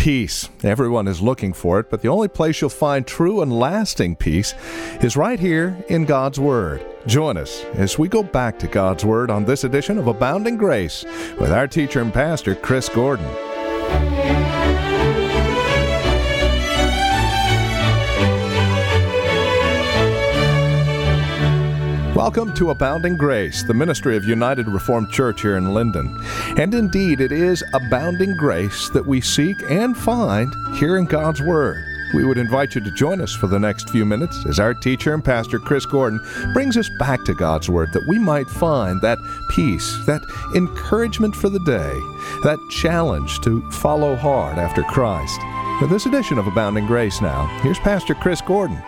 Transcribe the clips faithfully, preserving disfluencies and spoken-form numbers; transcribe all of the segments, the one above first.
Peace. Everyone is looking for it, but the only place you'll find true and lasting peace is right here in God's Word. Join us as we go back to God's Word on this edition of Abounding Grace with our teacher and pastor, Chris Gordon. Welcome to Abounding Grace, the ministry of United Reformed Church here in Linden. And indeed, it is abounding grace that we seek and find here in God's Word. We would invite you to join us for the next few minutes as our teacher and pastor, Chris Gordon, brings us back to God's Word that we might find that peace, that encouragement for the day, that challenge to follow hard after Christ. For this edition of Abounding Grace now, here's Pastor Chris Gordon.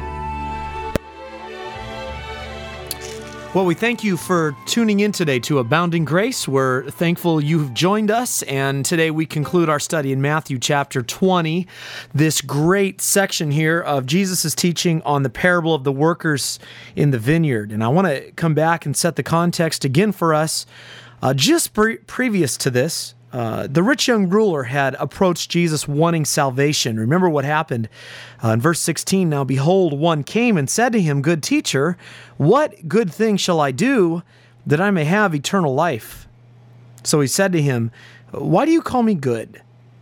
Well, we thank you for tuning in today to Abounding Grace. We're thankful you've joined us, and today we conclude our study in Matthew chapter twenty, this great section here of Jesus' teaching on the parable of the workers in the vineyard. And I want to come back and set the context again for us. Uh, just pre- previous to this, Uh, the rich young ruler had approached Jesus wanting salvation. Remember what happened uh, in verse sixteen. Now behold, one came and said to him, "Good teacher, what good thing shall I do that I may have eternal life?" So he said to him, "Why do you call me good?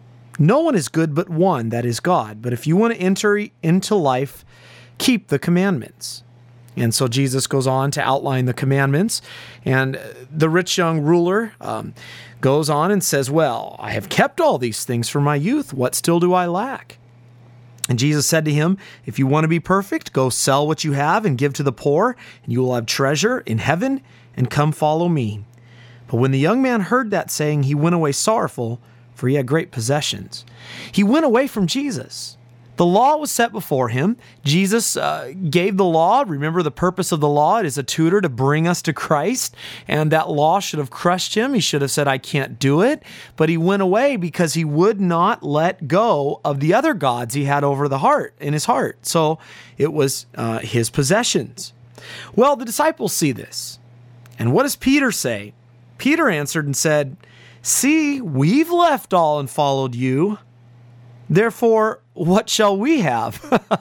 No one is good but one, that is God. But if you want to enter into life, keep the commandments." And so Jesus goes on to outline the commandments, and the rich young ruler um, goes on and says, "Well, I have kept all these things from my youth. What still do I lack?" And Jesus said to him, "If you want to be perfect, go sell what you have and give to the poor, and you will have treasure in heaven, and come follow me." But when the young man heard that saying, he went away sorrowful, for he had great possessions. He went away from Jesus. The law was set before him. Jesus uh, gave the law. Remember the purpose of the law. It is a tutor to bring us to Christ. And that law should have crushed him. He should have said, "I can't do it." But he went away because he would not let go of the other gods he had over the heart, in his heart. So it was uh, his possessions. Well, the disciples see this. And what does Peter say? Peter answered and said, "See, we've left all and followed you. Therefore, what shall we have?"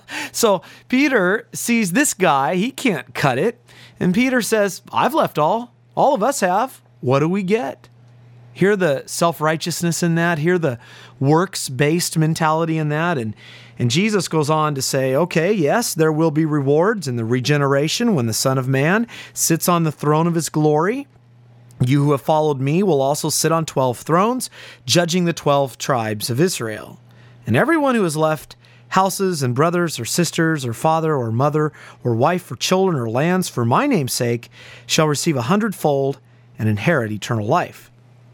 So Peter sees this guy, he can't cut it. And Peter says, "I've left all. All of us have. What do we get?" Hear the self-righteousness in that. Hear the works-based mentality in that. And, and Jesus goes on to say, okay, yes, there will be rewards in the regeneration when the Son of Man sits on the throne of his glory. You who have followed me will also sit on twelve thrones, judging the twelve tribes of Israel. And everyone who has left houses and brothers or sisters or father or mother or wife or children or lands for my name's sake shall receive a hundredfold and inherit eternal life.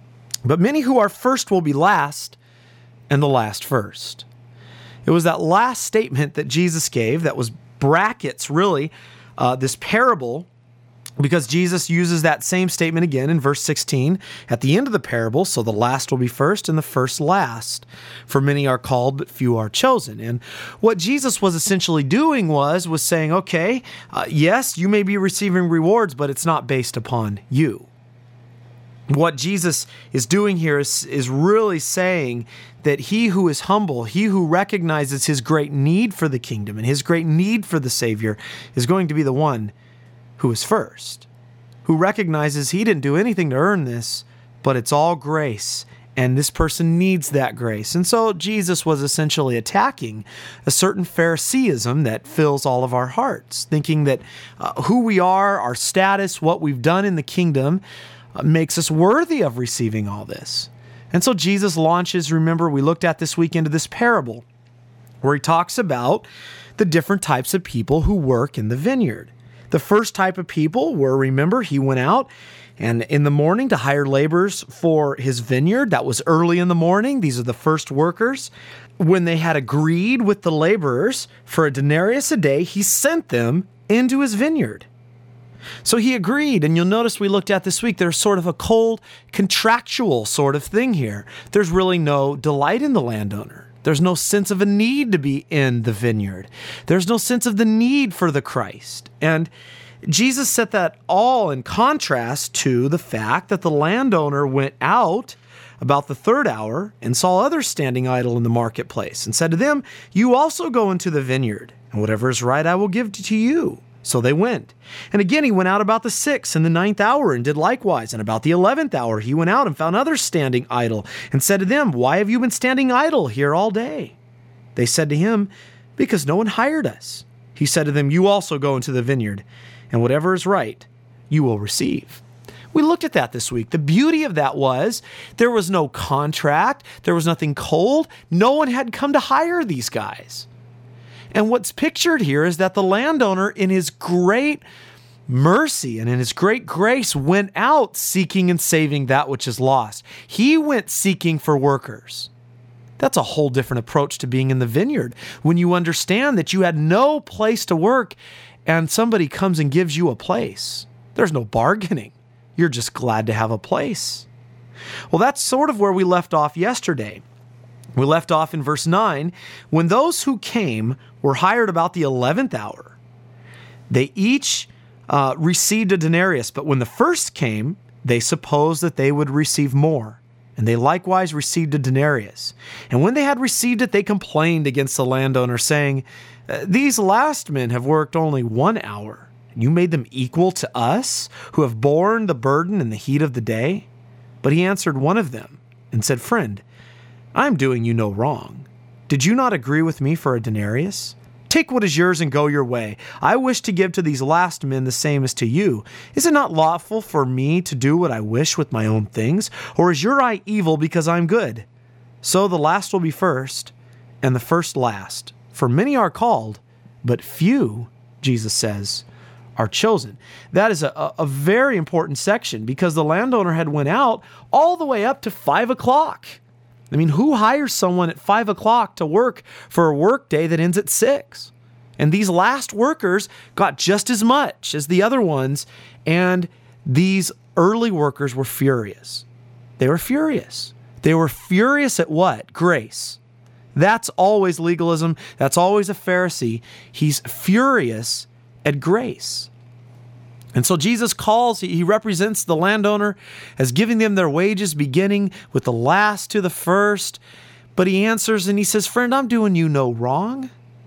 But many who are first will be last, and the last first. It was that last statement that Jesus gave that was brackets, really, uh, this parable, because Jesus uses that same statement again in verse sixteen at the end of the parable. So the last will be first and the first last. For many are called, but few are chosen. And what Jesus was essentially doing was, was saying, okay, uh, yes, you may be receiving rewards, but it's not based upon you. What Jesus is doing here is, is really saying that he who is humble, he who recognizes his great need for the kingdom and his great need for the Savior is going to be the one who is first, who recognizes he didn't do anything to earn this, but it's all grace, and this person needs that grace. And so Jesus was essentially attacking a certain Phariseeism that fills all of our hearts, thinking that uh, who we are, our status, what we've done in the kingdom uh, makes us worthy of receiving all this. And so Jesus launches, remember, we looked at this week into this parable, where he talks about the different types of people who work in the vineyard. The first type of people were, remember, he went out and in the morning to hire laborers for his vineyard. That was early in the morning. These are the first workers. When they had agreed with the laborers for a denarius a day, he sent them into his vineyard. So he agreed, and you'll notice we looked at this week, there's sort of a cold, contractual sort of thing here. There's really no delight in the landowner. There's no sense of a need to be in the vineyard. There's no sense of the need for the Christ. And Jesus set that all in contrast to the fact that the landowner went out about the third hour and saw others standing idle in the marketplace, and said to them, you also go into the vineyard, and whatever is right I will give to you. So they went. And again he went out about the sixth and the ninth hour, and did likewise. And about the eleventh hour he went out and found others standing idle, and said to them, why have you been standing idle here all day? They said to him, because no one hired us. He said to them, you also go into the vineyard, and whatever is right you will receive. We looked at that this week. The beauty of that was there was no contract. There was nothing cold. No one had come to hire these guys. And what's pictured here is that the landowner, in his great mercy and in his great grace, went out seeking and saving that which is lost. He went seeking for workers. That's a whole different approach to being in the vineyard. When you understand that you had no place to work and somebody comes and gives you a place, there's no bargaining. You're just glad to have a place. Well, that's sort of where we left off yesterday. We left off in verse nine, when those who came were hired about the eleventh hour. They each uh, received a denarius, but when the first came, they supposed that they would receive more. And they likewise received a denarius. And when they had received it, they complained against the landowner, saying, these last men have worked only one hour. You made them equal to us, who have borne the burden in the heat of the day? But he answered one of them and said, friend, I am doing you no wrong. Did you not agree with me for a denarius? Take what is yours and go your way. I wish to give to these last men the same as to you. Is it not lawful for me to do what I wish with my own things? Or is your eye evil because I am good? So the last will be first, and the first last. For many are called, but few, Jesus says, are chosen. That is a, a very important section, because the landowner had went out all the way up to five o'clock. I mean, who hires someone at five o'clock to work for a work day that ends at six? And these last workers got just as much as the other ones, and these early workers were furious. They were furious. They were furious at what? Grace. That's always legalism. That's always a Pharisee. He's furious at grace. And so Jesus calls, he represents the landowner as giving them their wages, beginning with the last to the first. But he answers and he says, friend, I'm doing you no wrong.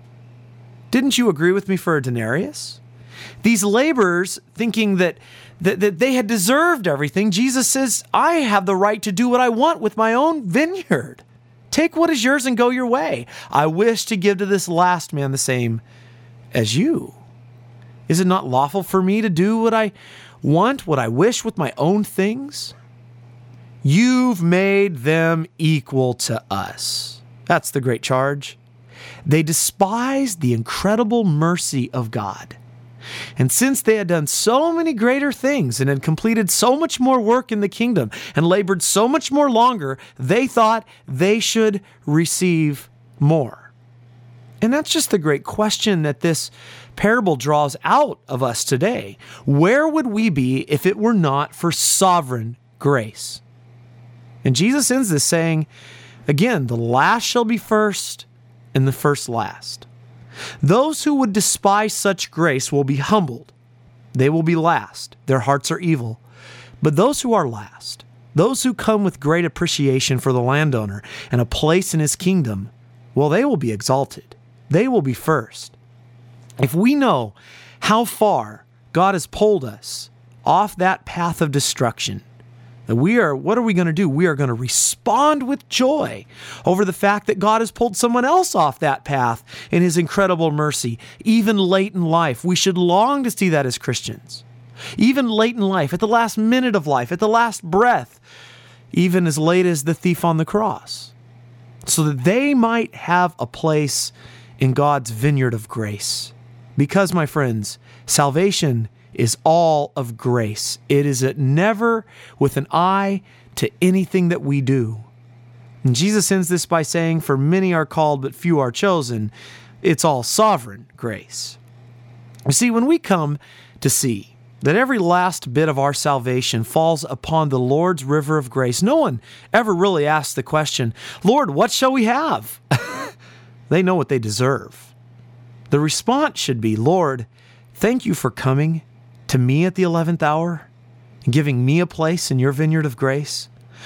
Didn't you agree with me for a denarius? These laborers, thinking that, that, that they had deserved everything, Jesus says, I have the right to do what I want with my own vineyard. Take what is yours and go your way. I wish to give to this last man the same as you. Is it not lawful for me to do what I want, what I wish with my own things? You've made them equal to us. That's the great charge. They despised the incredible mercy of God. And since they had done so many greater things and had completed so much more work in the kingdom and labored so much more longer, they thought they should receive more. And that's just the great question that this parable draws out of us today. Where would we be if it were not for sovereign grace? And Jesus ends this saying, again, the last shall be first and the first last. Those who would despise such grace will be humbled. They will be last. Their hearts are evil. But those who are last, those who come with great appreciation for the landowner and a place in his kingdom, well, they will be exalted. They will be first. If we know how far God has pulled us off that path of destruction, that we are, what are we going to do? We are going to respond with joy over the fact that God has pulled someone else off that path in his incredible mercy, even late in life. We should long to see that as Christians. Even late in life, at the last minute of life, at the last breath, even as late as the thief on the cross, so that they might have a place in God's vineyard of grace. Because, my friends, salvation is all of grace. It is never with an eye to anything that we do. And Jesus ends this by saying, for many are called, but few are chosen. It's all sovereign grace. You see, when we come to see that every last bit of our salvation falls upon the Lord's river of grace, no one ever really asks the question, Lord, what shall we have? They know what they deserve. The response should be, Lord, thank you for coming to me at the eleventh hour and giving me a place in your vineyard of grace.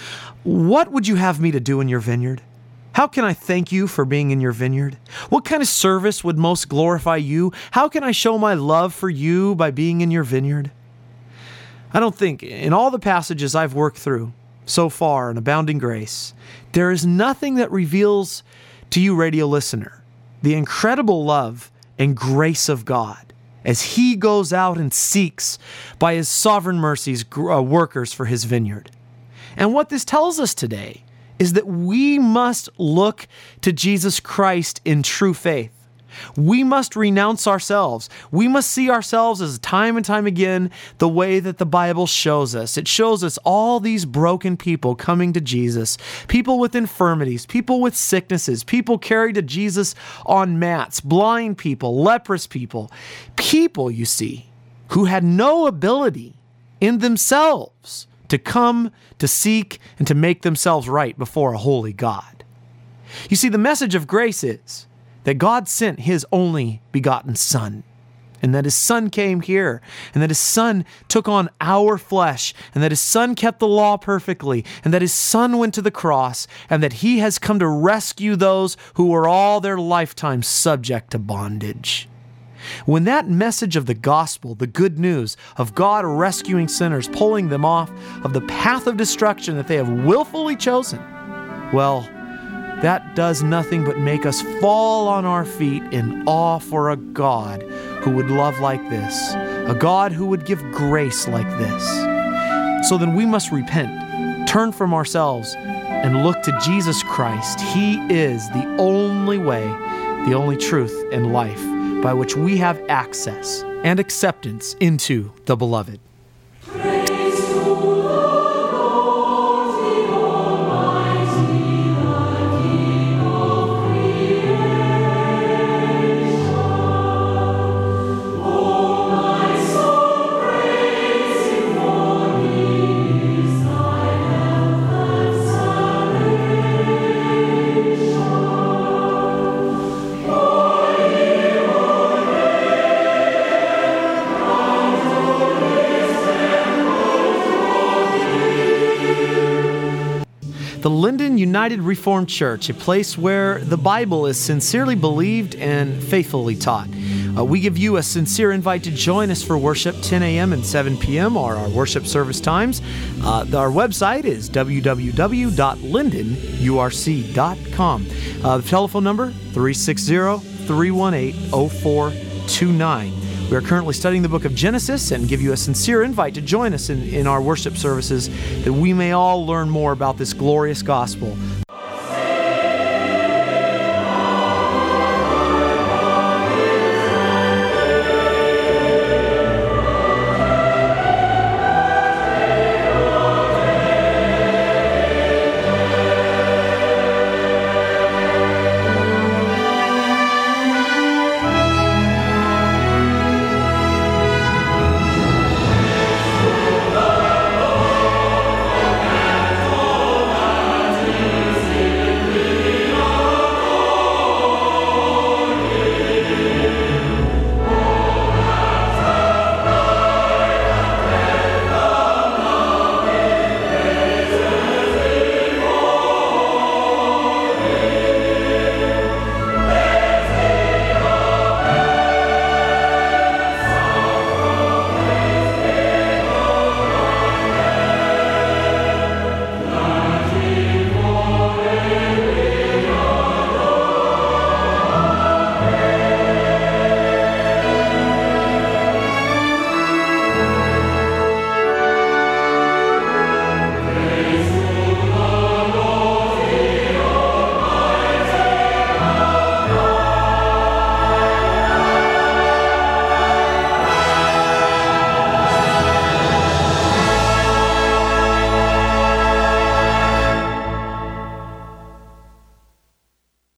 what would you have me to do in your vineyard? How can I thank you for being in your vineyard? What kind of service would most glorify you? How can I show my love for you by being in your vineyard? I don't think, in all the passages I've worked through so far in Abounding Grace, there is nothing that reveals to you, radio listener, the incredible love and grace of God as He goes out and seeks by His sovereign mercies uh, workers for His vineyard. And what this tells us today is that we must look to Jesus Christ in true faith. We must renounce ourselves. We must see ourselves as time and time again the way that the Bible shows us. It shows us all these broken people coming to Jesus, people with infirmities, people with sicknesses, people carried to Jesus on mats, blind people, leprous people, people, you see, who had no ability in themselves to come, to seek, and to make themselves right before a holy God. You see, the message of grace is that God sent His only begotten Son, and that His Son came here, and that His Son took on our flesh, and that His Son kept the law perfectly, and that His Son went to the cross, and that He has come to rescue those who were all their lifetime subject to bondage. When that message of the gospel, the good news of God rescuing sinners, pulling them off of the path of destruction that they have willfully chosen, well, that does nothing but make us fall on our feet in awe for a God who would love like this, a God who would give grace like this. So then we must repent, turn from ourselves, and look to Jesus Christ. He is the only way, the only truth and life by which we have access and acceptance into the Beloved. The Linden United Reformed Church, a place where the Bible is sincerely believed and faithfully taught. Uh, we give you a sincere invite to join us for worship. ten a.m. and seven p.m. are our worship service times. Uh, our website is w w w dot linden u r c dot com. Uh, the telephone number, three six zero, three one eight, zero four two nine. We are currently studying the book of Genesis and give you a sincere invite to join us in, in our worship services that we may all learn more about this glorious gospel